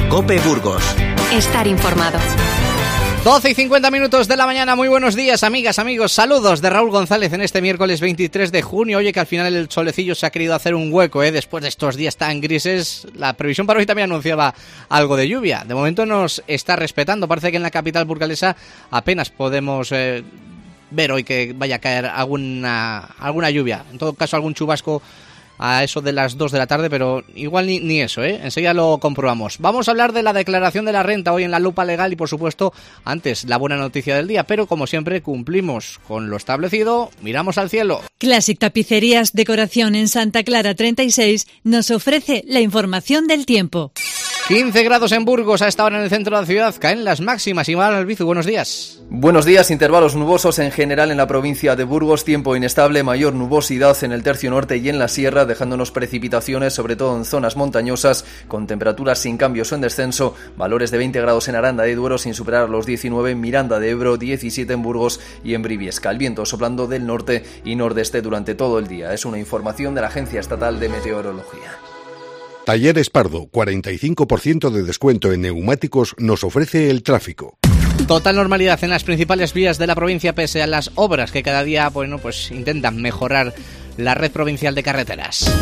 COPE Burgos. Estar informado. 12:50 de la mañana, muy buenos días, amigas, amigos, saludos de Raúl González en este miércoles 23 de junio. Oye, que al final el solecillo se ha querido hacer un hueco, después de estos días tan grises. La previsión para hoy también anunciaba algo de lluvia. De momento nos está respetando, parece que en la capital burgalesa apenas podemos ver hoy que vaya a caer alguna lluvia. En todo caso, algún chubasco a eso de las 2 de la tarde, pero igual ni eso, enseguida lo comprobamos. Vamos a hablar de la declaración de la renta hoy en la lupa legal y, por supuesto, antes la buena noticia del día, pero como siempre cumplimos con lo establecido, miramos al cielo. Classic Tapicerías Decoración en Santa Clara 36 nos ofrece la información del tiempo. 15 grados en Burgos a esta hora en el centro de la ciudad, caen las máximas. Iván Albizu, buenos días. Buenos días, intervalos nubosos en general en la provincia de Burgos, tiempo inestable, mayor nubosidad en el tercio norte y en la sierra, dejándonos precipitaciones, sobre todo en zonas montañosas, con temperaturas sin cambios o en descenso, valores de 20 grados en Aranda de Duero sin superar los 19, en Miranda de Ebro, 17 en Burgos y en Briviesca. El viento soplando del norte y nordeste durante todo el día. Es una información de la Agencia Estatal de Meteorología. Talleres Pardo, 45% de descuento en neumáticos nos ofrece el tráfico. Total normalidad en las principales vías de la provincia pese a las obras que cada día pues intentan mejorar la red provincial de carreteras.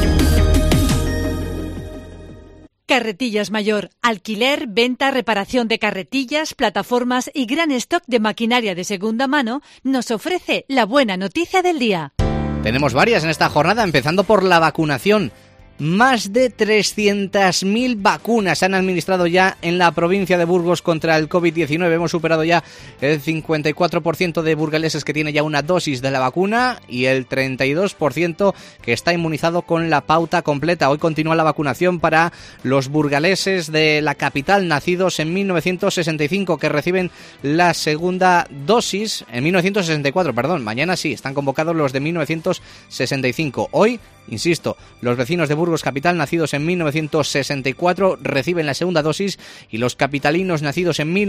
Carretillas Mayor, alquiler, venta, reparación de carretillas, plataformas y gran stock de maquinaria de segunda mano nos ofrece la buena noticia del día. Tenemos varias en esta jornada, empezando por la vacunación. Más de 300.000 vacunas se han administrado ya en la provincia de Burgos contra el COVID-19. Hemos superado ya el 54% de burgaleses que tiene ya una dosis de la vacuna y el 32% que está inmunizado con la pauta completa. Hoy continúa la vacunación para los burgaleses de la capital nacidos en 1965 que reciben la segunda dosis en 1964, perdón. Mañana sí, están convocados los de 1965. Hoy, insisto, los vecinos de Burgos capital nacidos en 1964 reciben la segunda dosis y los capitalinos nacidos en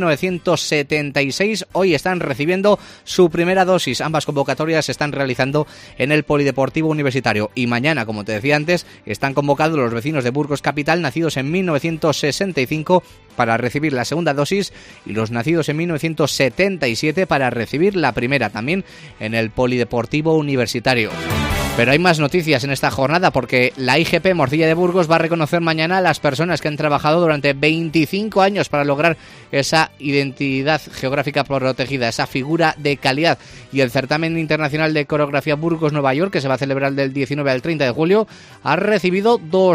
1976 hoy están recibiendo su primera dosis. Ambas convocatorias se están realizando en el Polideportivo Universitario y mañana, como te decía antes, están convocados los vecinos de Burgos capital nacidos en 1965 para recibir la segunda dosis y los nacidos en 1977 para recibir la primera, también en el Polideportivo Universitario. Pero hay más noticias en esta jornada porque la IGP Morcilla de Burgos va a reconocer mañana a las personas que han trabajado durante 25 años para lograr esa identidad geográfica protegida, esa figura de calidad. Y el certamen internacional de coreografía Burgos-Nueva York, que se va a celebrar del 19 al 30 de julio, ha recibido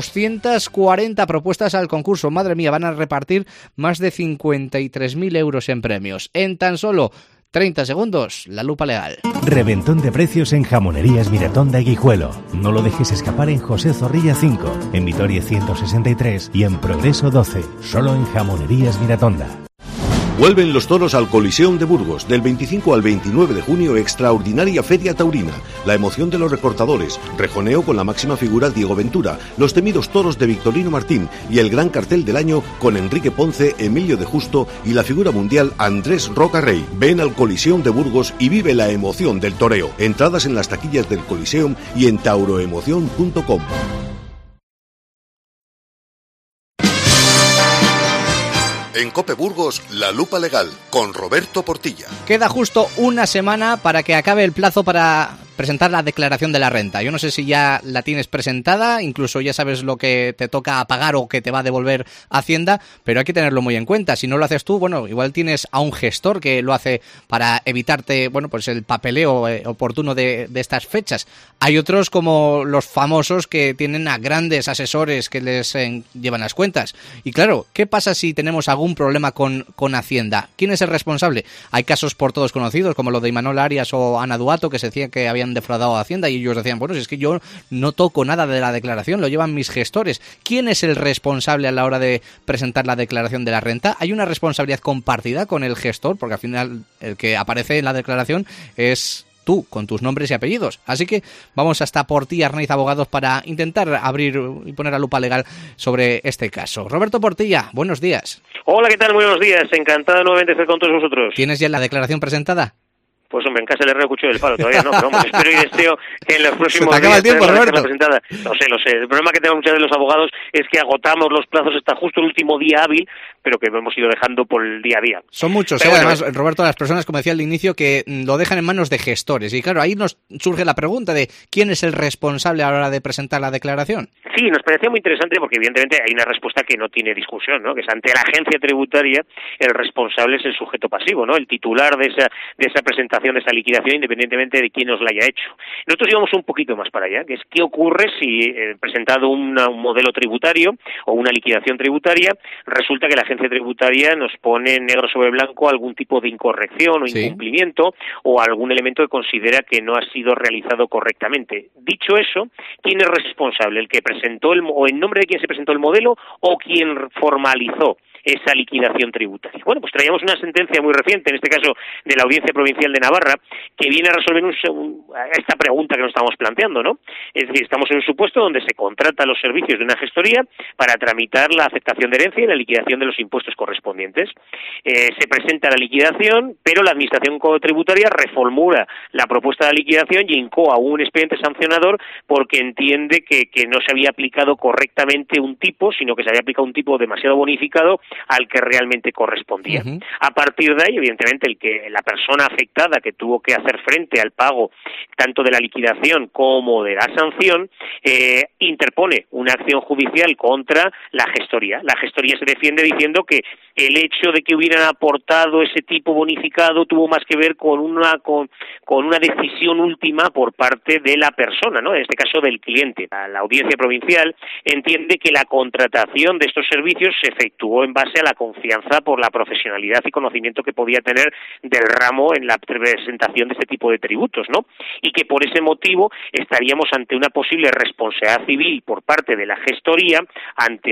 240 propuestas al concurso. Madre mía, van a repartir más de 53.000 euros en premios. En tan solo 30 segundos, la lupa legal. Reventón de precios en Jamonerías Miratonda y Guijuelo. No lo dejes escapar en José Zorrilla 5, en Vitoria 163 y en Progreso 12. Solo en Jamonerías Miratonda. Vuelven los toros al Coliseum de Burgos. Del 25 al 29 de junio, extraordinaria feria taurina. La emoción de los recortadores, rejoneo con la máxima figura Diego Ventura, los temidos toros de Victorino Martín y el gran cartel del año con Enrique Ponce, Emilio de Justo y la figura mundial Andrés Roca Rey. Ven al Coliseum de Burgos y vive la emoción del toreo. Entradas en las taquillas del Coliseum y en tauroemoción.com. En COPE Burgos, la lupa legal, con Roberto Portilla. Queda justo una semana para que acabe el plazo para presentar la declaración de la renta. Yo no sé si ya la tienes presentada, incluso ya sabes lo que te toca pagar o que te va a devolver Hacienda, pero hay que tenerlo muy en cuenta. Si no lo haces tú, igual tienes a un gestor que lo hace para evitarte, pues el papeleo oportuno de estas fechas. Hay otros como los famosos que tienen a grandes asesores que les llevan las cuentas. Y claro, ¿qué pasa si tenemos algún problema con Hacienda? ¿Quién es el responsable? Hay casos por todos conocidos, como lo de Imanol Arias o Ana Duato, que se decía que habían defraudado a Hacienda y ellos decían, si es que yo no toco nada de la declaración, lo llevan mis gestores. ¿Quién es el responsable a la hora de presentar la declaración de la renta? ¿Hay una responsabilidad compartida con el gestor? Porque al final el que aparece en la declaración es tú, con tus nombres y apellidos. Así que vamos hasta Portilla Arnaiz Abogados para intentar abrir y poner la lupa legal sobre este caso. Roberto Portilla, buenos días. Hola, ¿qué tal? Muy buenos días. Encantado nuevamente de estar con todos vosotros. ¿Tienes ya la declaración presentada? Pues hombre, en casa le cuchillo del palo, todavía no, pero vamos, espero y deseo que en los próximos días... Se te acaba el tiempo, Roberto. Presentada. Lo sé. El problema que tenemos muchas de los abogados es que agotamos los plazos hasta justo el último día hábil pero que hemos ido dejando por el día a día. Son muchos, pero bueno, además, Roberto, las personas, como decía al inicio, que lo dejan en manos de gestores. Y claro, ahí nos surge la pregunta de quién es el responsable a la hora de presentar la declaración. Sí, nos parecía muy interesante porque evidentemente hay una respuesta que no tiene discusión, ¿no? Que es ante la agencia tributaria el responsable es el sujeto pasivo, ¿no? El titular de esa presentación, de esa liquidación, independientemente de quién nos la haya hecho. Nosotros íbamos un poquito más para allá, que es qué ocurre si presentado un modelo tributario o una liquidación tributaria, resulta que la agencia tributaria nos pone negro sobre blanco algún tipo de incorrección o incumplimiento o algún elemento que considera que no ha sido realizado correctamente. Dicho eso, ¿quién es responsable? ¿El que presentó o en nombre de quién se presentó el modelo o quien formalizó esa liquidación tributaria? Bueno, pues traíamos una sentencia muy reciente, en este caso de la Audiencia Provincial de Navarra, que viene a resolver esta pregunta que nos estamos planteando, ¿no? Es decir, estamos en un supuesto donde se contrata los servicios de una gestoría para tramitar la aceptación de herencia y la liquidación de los impuestos correspondientes. Se presenta la liquidación, pero la Administración tributaria reformula la propuesta de liquidación y incoa un expediente sancionador porque entiende que no se había aplicado correctamente un tipo, sino que se había aplicado un tipo demasiado bonificado al que realmente correspondía. Uh-huh. A partir de ahí, evidentemente, la persona afectada que tuvo que hacer frente al pago tanto de la liquidación como de la sanción, interpone una acción judicial contra la gestoría. La gestoría se defiende diciendo que el hecho de que hubieran aportado ese tipo bonificado tuvo más que ver con una decisión última por parte de la persona, ¿no? En este caso del cliente. La Audiencia Provincial entiende que la contratación de estos servicios se efectuó en base a la confianza por la profesionalidad y conocimiento que podía tener del ramo en la presentación de este tipo de tributos, ¿no? Y que por ese motivo estaríamos ante una posible responsabilidad civil por parte de la gestoría ante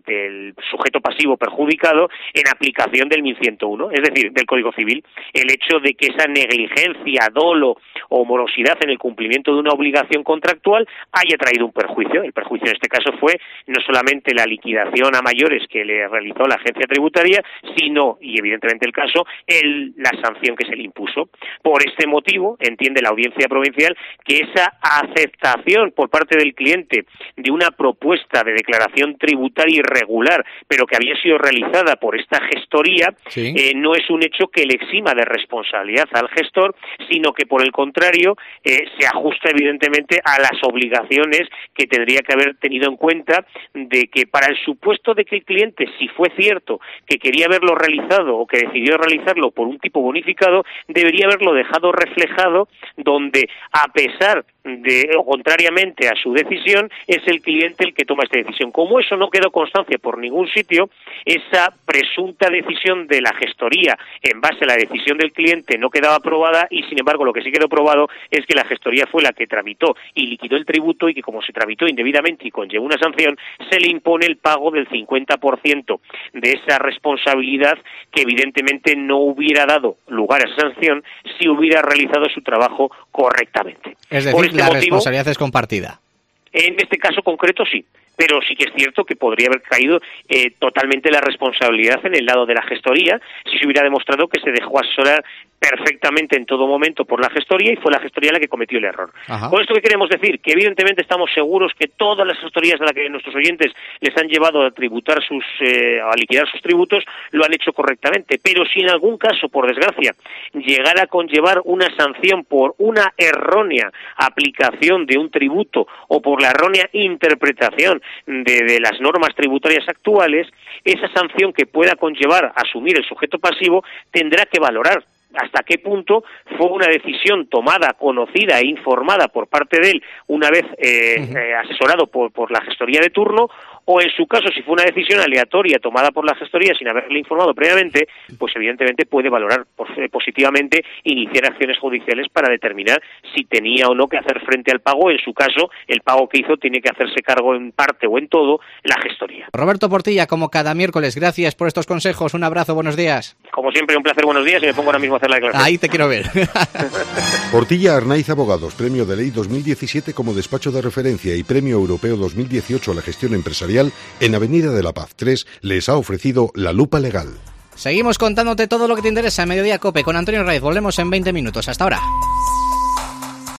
el sujeto pasivo perjudicado en aplicación del 1101, es decir, del Código Civil. El hecho de que esa negligencia, dolo o morosidad en el cumplimiento de una obligación contractual haya traído un perjuicio. El perjuicio en este caso fue no solamente la liquidación a mayores que le realizó la agencia tributaria, sino, y evidentemente el caso, la sanción que se le impuso. Por este motivo, entiende la Audiencia Provincial que esa aceptación por parte del cliente de una propuesta de declaración tributaria irregular, pero que había sido realizada por esta gestoría, no es un hecho que le exima de responsabilidad al gestor, sino que por el contrario se ajusta evidentemente a las obligaciones que tendría que haber tenido en cuenta de que para el supuesto de que el cliente, si fue cierto que quería haberlo realizado o que decidió realizarlo por un tipo bonificado, debería haberlo dejado reflejado donde, a pesar de, o contrariamente a su decisión, es el cliente el que toma esta decisión. Como eso no quedó constancia por ningún sitio, esa presunta decisión de la gestoría en base a la decisión del cliente no quedaba aprobada y, sin embargo, lo que sí quedó probado es que la gestoría fue la que tramitó y liquidó el tributo y que, como se tramitó indebidamente y conllevó una sanción, se le impone el pago del 50% de esa responsabilidad que evidentemente no hubiera dado lugar a esa sanción si hubiera realizado su trabajo correctamente. Es decir, la responsabilidad es compartida. En este caso concreto sí, pero sí que es cierto que podría haber caído totalmente la responsabilidad en el lado de la gestoría si se hubiera demostrado que se dejó asesorar perfectamente en todo momento por la gestoría y fue la gestoría la que cometió el error. Ajá. Con esto que queremos decir, que evidentemente estamos seguros que todas las gestorías a las que nuestros oyentes les han llevado a tributar a liquidar sus tributos lo han hecho correctamente, pero si en algún caso, por desgracia, llegara a conllevar una sanción por una errónea aplicación de un tributo o por la errónea interpretación de las normas tributarias actuales, esa sanción que pueda conllevar asumir el sujeto pasivo tendrá que valorar hasta qué punto fue una decisión tomada, conocida e informada por parte de él una vez asesorado por la gestoría de turno, o en su caso, si fue una decisión aleatoria tomada por la gestoría sin haberle informado previamente, pues evidentemente puede valorar positivamente iniciar acciones judiciales para determinar si tenía o no que hacer frente al pago. En su caso, el pago que hizo tiene que hacerse cargo en parte o en todo la gestoría. Roberto Portilla, como cada miércoles, gracias por estos consejos. Un abrazo, buenos días. Como siempre, un placer, buenos días, y me pongo ahora mismo a hacer la declaración. Ahí te quiero ver. Portilla Arnaiz Abogados, Premio de Ley 2017 como despacho de referencia y Premio Europeo 2018 a la gestión empresarial en Avenida de la Paz 3, les ha ofrecido la lupa legal. Seguimos contándote todo lo que te interesa en Mediodía COPE con Antonio Raiz. Volvemos en 20 minutos. Hasta ahora.